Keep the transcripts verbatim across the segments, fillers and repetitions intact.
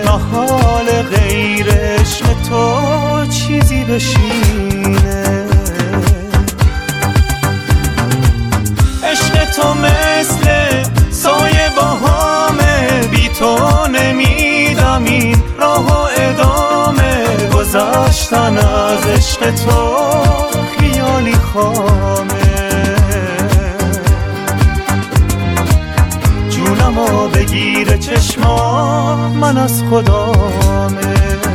محال غیر عشق تو چیزی بشینه. عشق تو مثل سایه باهامه، بی تو نمیدم این راه و ادامه. گذشتن از عشق تو خیالی خامه، جونمو بگیره چشما من از خدامه.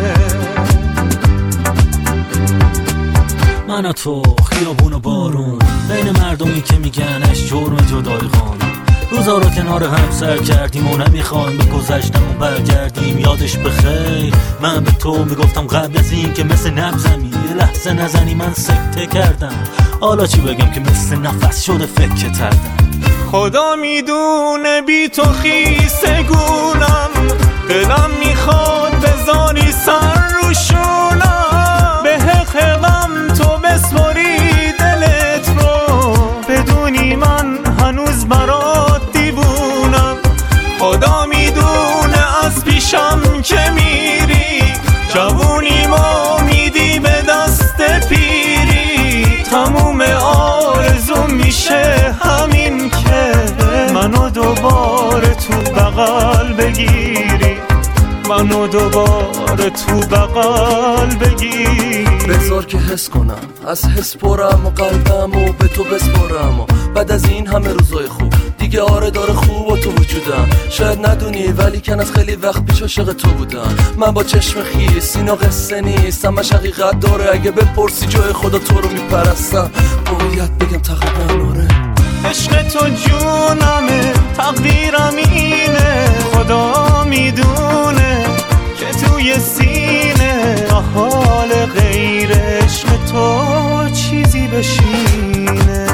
من و تو خیابون و بارون، بین مردمی که میگنش جرم جدای قانون. روزا رو کنار هم سر کردیم و نمیخوایم به گذشتمون برگردیم. یادش بخیر من به تو میگفتم قبل از این که مثل نبزمی یه لحظه نزنی من سکته کردم. حالا چی بگم که مثل نفس شده فکر کردم. خدا میدونه بی تو خیسه گونم، دلم میخواد بذاری سر رو شونم. به حق غم تو بسپاری دلت رو، بدونی من هنوز برات دیوونم. خدا میدونه از پیشم که میری، جوونیمو میدی به دست پیری. تموم آرزوم میشه همین که منو دوباره تو بغل بگیری، منو دوباره تو بغل بگیری. بذار که حس کنم از حس پرم و قلبم و به تو بسپرم و بعد از این همه روزای خوب دیگه آره داره خوب و تو وجودم. شاید ندونی ولی کن از خیلی وقت پیش عاشق تو بودم. من با چشم خیس اینا قصه نیست، همش حقیقت داره. اگه بپرسی جای خدا تو رو میپرستم، باید بگم تقریبا آره. عشق تو جونمه، تقدیرم اینه. خدا میدونه که توی سینه حال غیر عشق تو چیزی بشینه.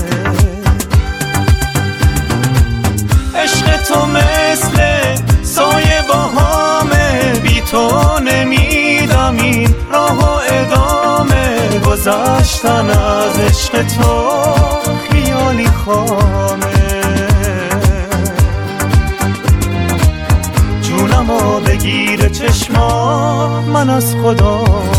عشق تو مثل سایه باهامه، بی تو نمیدم این راه و ادامه. گذشتن از عشق تو خیالی خامه، جونمو بگیره چشما من از خدا